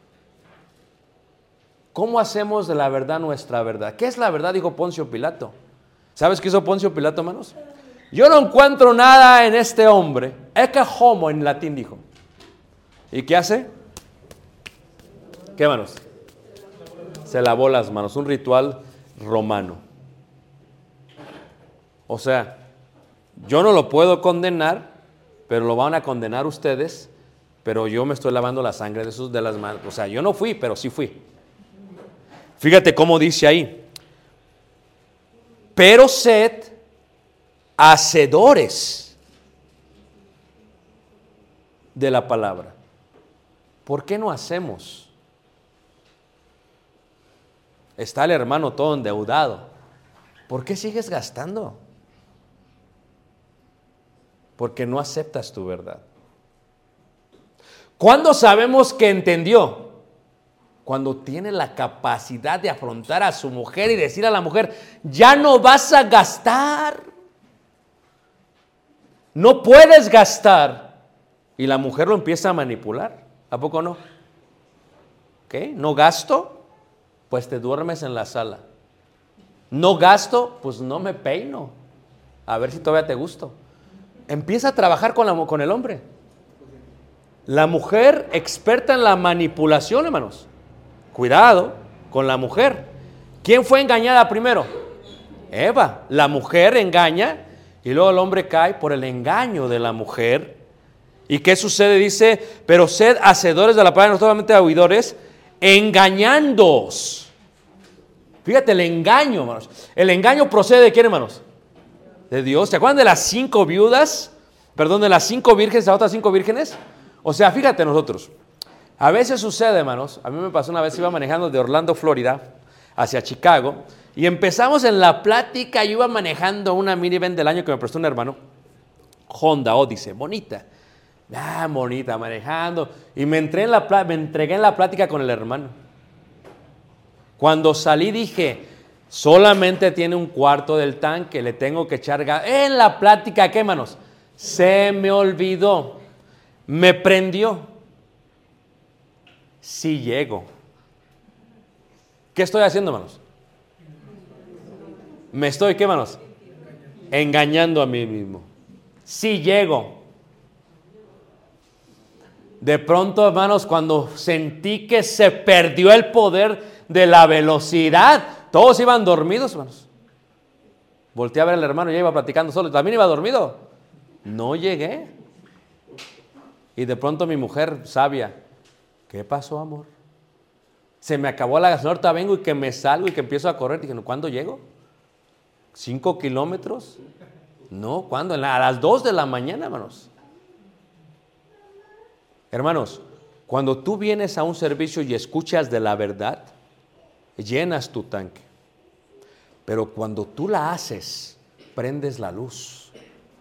¿Cómo hacemos de la verdad nuestra verdad? ¿Qué es la verdad? Dijo Poncio Pilato. ¿Sabes qué hizo Poncio Pilato, hermanos? Yo no encuentro nada en este hombre. Ecce homo en latín dijo. ¿Y qué hace? ¿Qué, manos? Se lavó las manos, un ritual romano. O sea, yo no lo puedo condenar, pero lo van a condenar ustedes, pero yo me estoy lavando la sangre de sus de las manos. O sea, yo no fui, pero sí fui. Fíjate cómo dice ahí. Pero sed hacedores de la palabra. ¿Por qué no hacemos? Está el hermano todo endeudado. ¿Por qué sigues gastando? Porque no aceptas tu verdad. ¿Cuándo sabemos que entendió? Cuando tiene la capacidad de afrontar a su mujer y decir a la mujer, ya no vas a gastar. No puedes gastar. Y la mujer lo empieza a manipular. ¿A poco no? ¿Qué? ¿No gasto? Pues te duermes en la sala. ¿No gasto? Pues no me peino. A ver si todavía te gusto. Empieza a trabajar con, la, con el hombre. La mujer experta en la manipulación, hermanos. Cuidado con la mujer. ¿Quién fue engañada primero? Eva. La mujer engaña y luego el hombre cae por el engaño de la mujer. ¿Y qué sucede? Dice, pero sed hacedores de la palabra, no solamente oidores, engañándoos. Fíjate, el engaño, hermanos. El engaño procede de quién, hermanos? De Dios. ¿Se acuerdan de las cinco viudas? Perdón, de las cinco vírgenes, las otras cinco vírgenes. O sea, fíjate nosotros. A veces sucede, hermanos. A mí me pasó una vez, iba manejando de Orlando, Florida, hacia Chicago. Y empezamos en la plática. Yo iba manejando una minivan del año que me prestó un hermano. Honda Odyssey, bonita. Ah, bonita, manejando. Y me, entré en la, me entregué en la plática con el hermano. Cuando salí dije, solamente tiene un cuarto del tanque, le tengo que echar gas. En la plática, ¿qué, hermanos? Se me olvidó. Me prendió. Sí llego. ¿Qué estoy haciendo, hermanos? Me estoy, ¿qué, hermanos? Engañando a mí mismo. Sí llego. De pronto, hermanos, cuando sentí que se perdió el poder de la velocidad, todos iban dormidos, hermanos. Volteé a ver al hermano, ya iba platicando solo, también iba dormido. No llegué. Y de pronto mi mujer sabia, ¿qué pasó, amor? Se me acabó la gasolina, ahorita vengo y que me salgo y que empiezo a correr. Dije, ¿cuándo llego? ¿Cinco kilómetros? No, ¿cuándo? A las dos de la mañana, hermanos. Hermanos, cuando tú vienes a un servicio y escuchas de la verdad, llenas tu tanque. Pero cuando tú la haces, prendes la luz.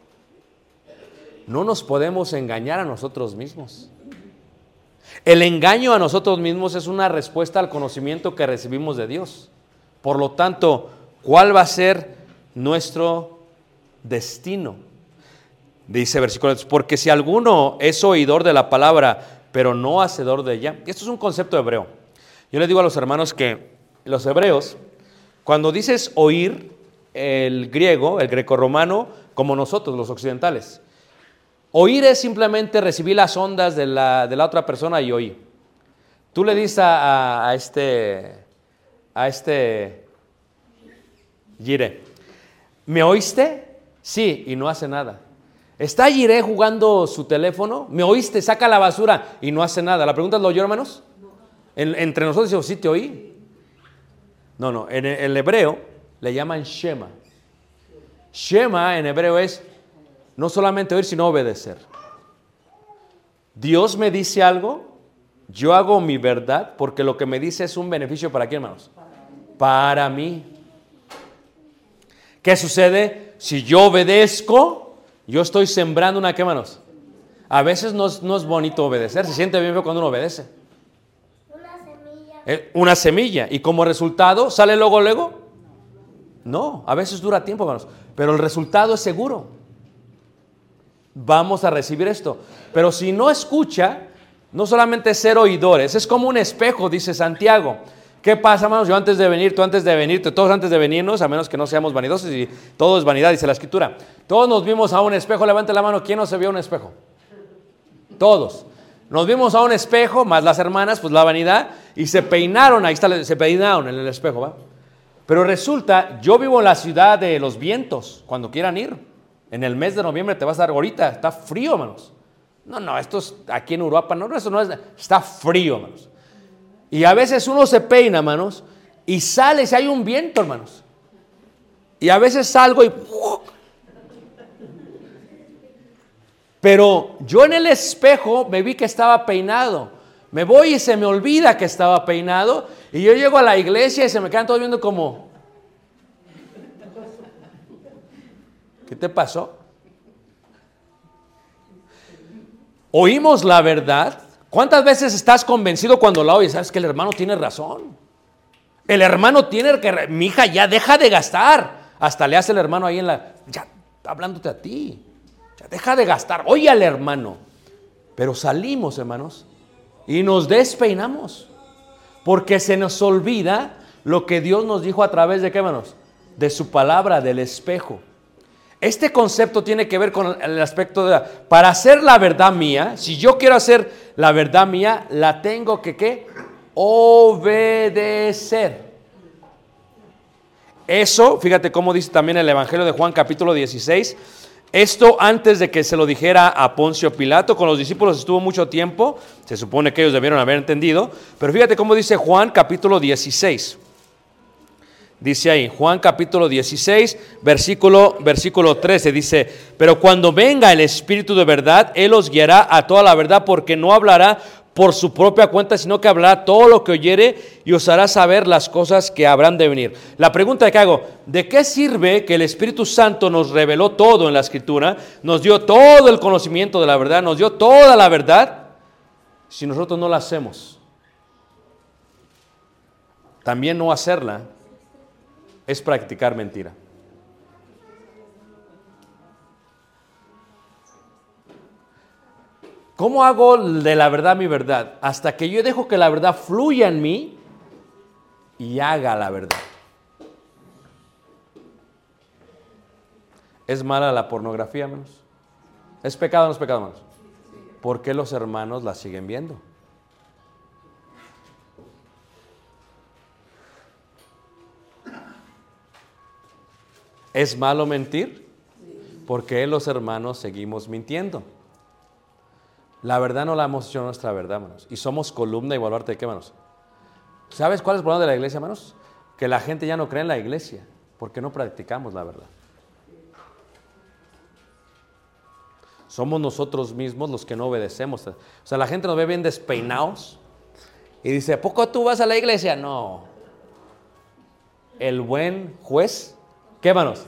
No nos podemos engañar a nosotros mismos. El engaño a nosotros mismos es una respuesta al conocimiento que recibimos de Dios. Por lo tanto, ¿cuál va a ser nuestro destino? Dice versículo, porque si alguno es oidor de la palabra, pero no hacedor de ella. Esto es un concepto hebreo. Yo les digo a los hermanos que los hebreos, cuando dices oír, el griego, el grecorromano, como nosotros los occidentales, oír es simplemente recibir las ondas de la, de la otra persona y oír. Tú le dices a, a, a este, a este Yire, ¿me oíste? Sí, y no hace nada. ¿Está Yire jugando su teléfono? ¿Me oíste? Saca la basura y no hace nada. ¿La pregunta lo oyó, hermanos? En, entre nosotros decimos, ¿sí te oí? No, no, en el, el hebreo le llaman Shema. Shema en hebreo es no solamente oír, sino obedecer. Dios me dice algo, yo hago mi verdad, porque lo que me dice es un beneficio ¿para quién, hermanos? Para mí. ¿Qué sucede? Si yo obedezco, yo estoy sembrando una, ¿qué, hermanos? A veces no es, no es bonito obedecer, se siente bien feo cuando uno obedece.
Una semilla.
Eh, una semilla, y como resultado, ¿sale luego, luego? No, a veces dura tiempo, hermanos, pero el resultado es seguro. Vamos a recibir esto. Pero si no escucha, no solamente es ser oidores, es como un espejo, dice Santiago. ¿Qué pasa, hermanos? Yo antes de venir, tú antes de venirte, todos antes de venirnos, a menos que no seamos vanidosos, y todo es vanidad, dice la Escritura. Todos nos vimos a un espejo, levante la mano, ¿quién no se vio a un espejo? Todos. Nos vimos a un espejo, más las hermanas, pues la vanidad, y se peinaron, ahí está, se peinaron en el espejo, ¿va? Pero resulta, yo vivo en la ciudad de los vientos, cuando quieran ir. En el mes de noviembre te vas a dar, ahorita está frío, hermanos. No, no, esto es aquí en Europa, no, eso no es, está frío, hermanos. Y a veces uno se peina, hermanos, y sale si hay un viento, hermanos. Y a veces salgo y... Pero yo en el espejo me vi que estaba peinado. Me voy y se me olvida que estaba peinado. Y yo llego a la iglesia y se me quedan todos viendo como... ¿Qué te pasó? Oímos la verdad, ¿Cuántas veces estás convencido cuando la oyes? Sabes que el hermano tiene razón. El hermano tiene que, mi hija, ya deja de gastar. Hasta le hace el hermano ahí en la, ya hablándote a ti. Ya deja de gastar. Oye al hermano. Pero salimos, hermanos, y nos despeinamos. Porque se nos olvida lo que Dios nos dijo a través de qué, hermanos, de su palabra, del espejo. Este concepto tiene que ver con el aspecto de, la, para hacer la verdad mía, si yo quiero hacer la verdad mía, la tengo que, ¿qué? Obedecer. Eso, fíjate cómo dice también el Evangelio de Juan capítulo dieciséis, esto antes de que se lo dijera a Poncio Pilato, con los discípulos estuvo mucho tiempo, se supone que ellos debieron haber entendido, pero fíjate cómo dice Juan capítulo dieciséis. Dice ahí, Juan capítulo dieciséis, versículo, versículo trece, dice, pero cuando venga el Espíritu de verdad, Él os guiará a toda la verdad, porque no hablará por su propia cuenta, sino que hablará todo lo que oyere y os hará saber las cosas que habrán de venir. La pregunta que hago, ¿de qué sirve que el Espíritu Santo nos reveló todo en la Escritura, nos dio todo el conocimiento de la verdad, nos dio toda la verdad, si nosotros no la hacemos? También no hacerla es practicar mentira. ¿Cómo hago de la verdad mi verdad? Hasta que yo dejo que la verdad fluya en mí y haga la verdad. ¿Es mala la pornografía, hermanos? ¿Es pecado o no es pecado, hermanos? ¿Por qué los hermanos la siguen viendo? ¿Es malo mentir? ¿Por qué los hermanos seguimos mintiendo? La verdad no la hemos hecho nuestra verdad, hermanos. Y somos columna y baluarte de qué, hermanos. ¿Sabes cuál es el problema de la iglesia, hermanos? Que la gente ya no cree en la iglesia porque no practicamos la verdad. Somos nosotros mismos los que no obedecemos. O sea, la gente nos ve bien despeinados y dice, ¿a poco tú vas a la iglesia? No. El buen juez, ¿qué, hermanos?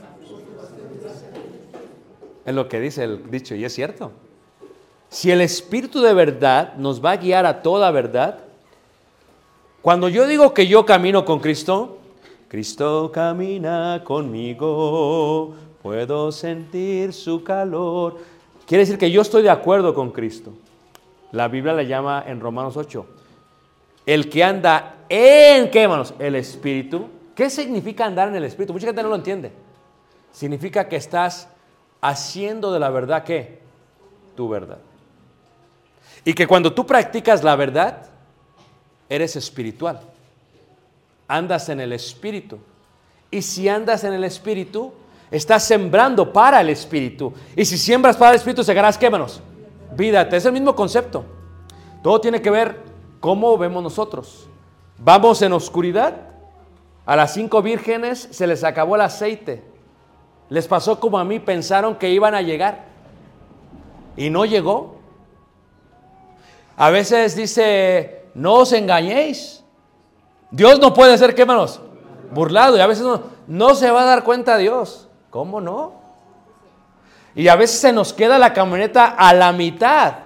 Es lo que dice el dicho y es cierto. Si el Espíritu de verdad nos va a guiar a toda verdad, cuando yo digo que yo camino con Cristo, Cristo camina conmigo, puedo sentir su calor. Quiere decir que yo estoy de acuerdo con Cristo. La Biblia le llama en Romanos ocho, el que anda en, ¿qué, hermanos? El Espíritu. ¿Qué significa andar en el Espíritu? Mucha gente no lo entiende. Significa que estás haciendo de la verdad, ¿qué? Tu verdad. Y que cuando tú practicas la verdad, eres espiritual. Andas en el Espíritu. Y si andas en el Espíritu, estás sembrando para el Espíritu. Y si siembras para el Espíritu, segarás, ¿qué, hermanos? Vida. Es el mismo concepto. Todo tiene que ver cómo vemos nosotros. Vamos en oscuridad. A las cinco vírgenes se les acabó el aceite. Les pasó como a mí, pensaron que iban a llegar. Y no llegó. A veces dice, no os engañéis. Dios no puede ser, ¿qué, hermanos? Burlado. Y a veces no, no se va a dar cuenta Dios. ¿Cómo no? Y a veces se nos queda la camioneta a la mitad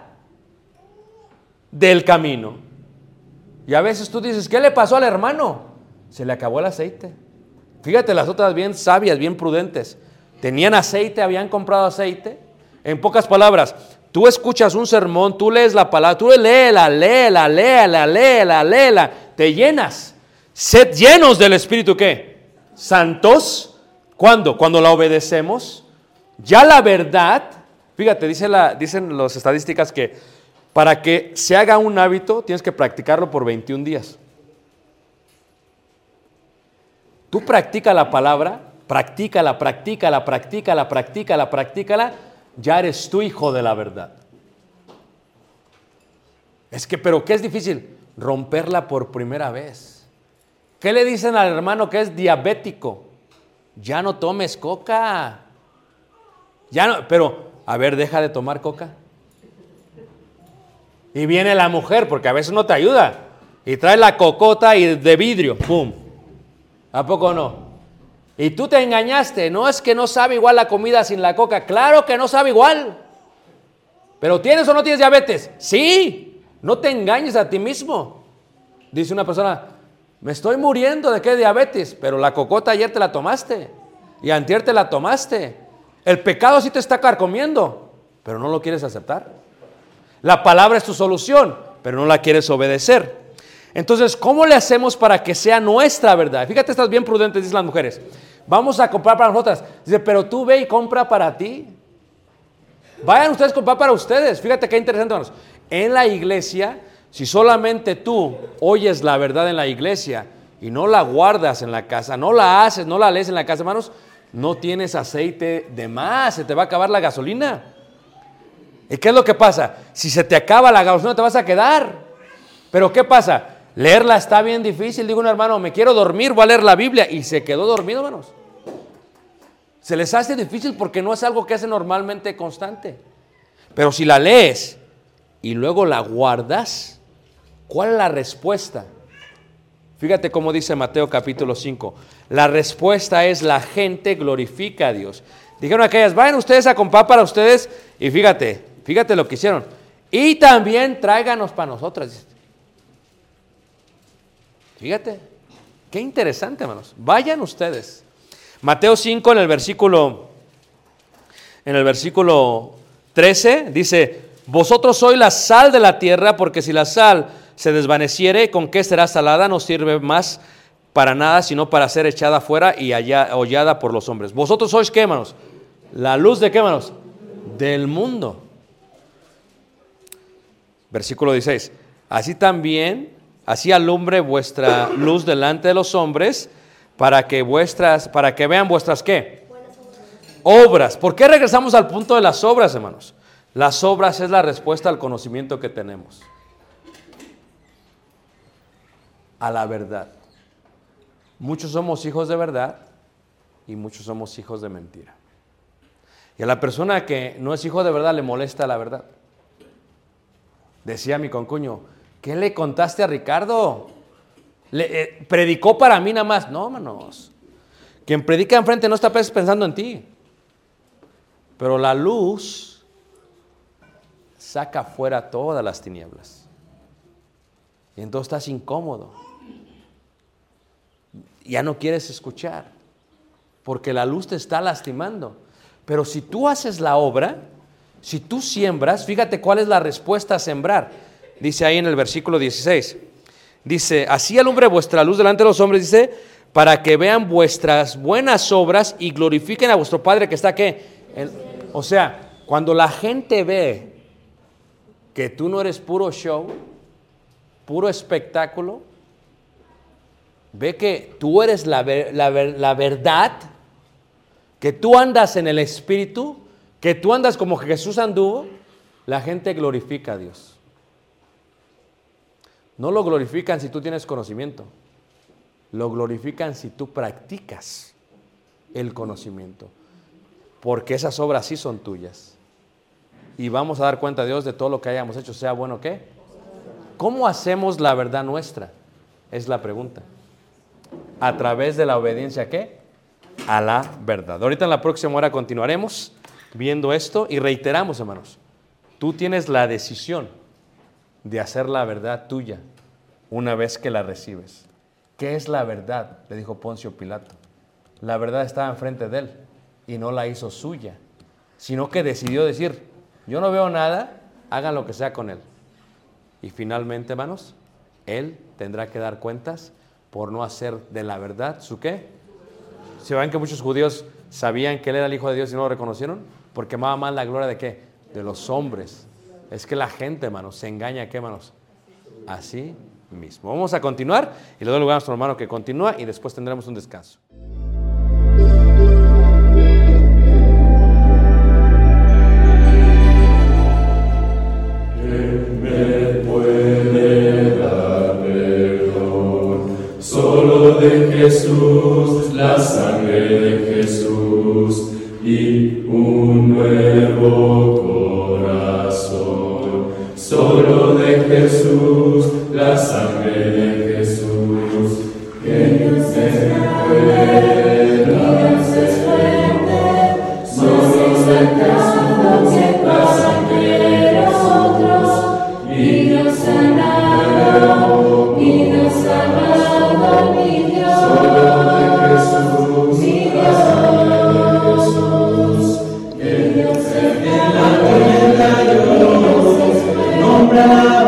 del camino. Y a veces tú dices, ¿qué le pasó al hermano? Se le acabó el aceite. Fíjate, las otras bien sabias, bien prudentes. Tenían aceite, habían comprado aceite. En pocas palabras, tú escuchas un sermón, tú lees la palabra, tú léela, léela, léela, léela, léela, te llenas. Sed llenos del Espíritu, ¿qué? Santos. ¿Cuándo? Cuando la obedecemos. Ya la verdad, fíjate, dice la, dicen las estadísticas que para que se haga un hábito, tienes que practicarlo por veintiún días. Tú practica la palabra, practícala, practícala, practícala, practícala, practícala, ya eres tú hijo de la verdad. Es que, pero ¿qué es difícil? Romperla por primera vez. ¿Qué le dicen al hermano que es diabético? Ya no tomes coca. Ya no, pero, a ver, deja de tomar coca. Y viene la mujer, porque a veces no te ayuda, y trae la cocota y de vidrio, ¡pum! ¿A poco no? Y tú te engañaste. No es que no sabe igual la comida sin la coca. Claro que no sabe igual. ¿Pero tienes o no tienes diabetes? Sí. No te engañes a ti mismo. Dice una persona, me estoy muriendo de qué diabetes, pero la cocota ayer te la tomaste y antier te la tomaste. El pecado sí te está carcomiendo, pero no lo quieres aceptar. La palabra es tu solución, pero no la quieres obedecer. Entonces, ¿cómo le hacemos para que sea nuestra verdad? Fíjate, estás bien prudente, dicen las mujeres. Vamos a comprar para nosotras. Dice, pero tú ve y compra para ti. Vayan ustedes a comprar para ustedes. Fíjate qué interesante, hermanos. En la iglesia, si solamente tú oyes la verdad en la iglesia y no la guardas en la casa, no la haces, no la lees en la casa, hermanos, no tienes aceite de más, se te va a acabar la gasolina. ¿Y qué es lo que pasa? Si se te acaba la gasolina, te vas a quedar. Pero ¿qué pasa? Leerla está bien difícil. Digo un hermano, me quiero dormir, voy a leer la Biblia. Y se quedó dormido, hermanos. Se les hace difícil porque no es algo que hace normalmente constante. Pero si la lees y luego la guardas, ¿cuál es la respuesta? Fíjate cómo dice Mateo capítulo cinco. La respuesta es: la gente glorifica a Dios. Dijeron aquellas, vayan ustedes a comprar para ustedes. Y fíjate, fíjate lo que hicieron. Y también tráiganos para nosotras. Fíjate, qué interesante, hermanos. Vayan ustedes. Mateo cinco en el versículo, en el versículo trece dice: vosotros sois la sal de la tierra, porque si la sal se desvaneciere, ¿con qué será salada? No sirve más para nada, sino para ser echada fuera y allá, hollada por los hombres. Vosotros sois, ¿qué, hermanos? La luz de qué, hermanos? Del mundo. Versículo dieciséis. Así también, así alumbre vuestra luz delante de los hombres, para que vuestras, para que vean vuestras ¿qué? Obras. ¿Por qué regresamos al punto de las obras, hermanos? Las obras es la respuesta al conocimiento que tenemos. A la verdad. Muchos somos hijos de verdad y muchos somos hijos de mentira. Y a la persona que no es hijo de verdad le molesta la verdad. Decía mi concuño, ¿qué le contaste a Ricardo? Le, eh, predicó para mí nada más. No, hermanos. Quien predica enfrente no está pensando en ti. Pero la luz saca fuera todas las tinieblas. Y entonces estás incómodo. Ya no quieres escuchar. Porque la luz te está lastimando. Pero si tú haces la obra, si tú siembras, fíjate cuál es la respuesta a sembrar. Dice ahí en el versículo dieciséis. Dice, así alumbre vuestra luz delante de los hombres, dice, para que vean vuestras buenas obras y glorifiquen a vuestro Padre que está ¿qué? En, o sea, cuando la gente ve que tú no eres puro show, puro espectáculo, ve que tú eres la, la, la verdad, que tú andas en el Espíritu, que tú andas como Jesús anduvo, la gente glorifica a Dios. No lo glorifican si tú tienes conocimiento, lo glorifican si tú practicas el conocimiento, porque esas obras sí son tuyas. Y vamos a dar cuenta a Dios de todo lo que hayamos hecho, sea bueno o qué. ¿Cómo hacemos la verdad nuestra? Es la pregunta. A través de la obediencia, ¿qué? A la verdad. Ahorita en la próxima hora continuaremos viendo esto y reiteramos, hermanos, tú tienes la decisión de hacer la verdad tuya una vez que la recibes. ¿Qué es la verdad? Le dijo Poncio Pilato. La verdad estaba enfrente de él y no la hizo suya, sino que decidió decir, yo no veo nada, hagan lo que sea con él. Y finalmente, hermanos, él tendrá que dar cuentas por no hacer de la verdad su ¿qué? ¿Se ven que muchos judíos sabían que él era el Hijo de Dios y no lo reconocieron? Porque amaba más la gloria de ¿qué? De los hombres. Es que la gente, hermanos, se engaña, ¿qué, hermanos? Así mismo. Vamos a continuar y le doy lugar a nuestro hermano que continúa y después tendremos un descanso.
¿Quién me puede dar perdón? Solo de Jesús, la sangre de Jesús y un nuevo corazón. Solo de Jesús, la sangre de Jesús. ¿Quién me puede dar perdón? Solo de Jesús, la sangre de Jesús y obra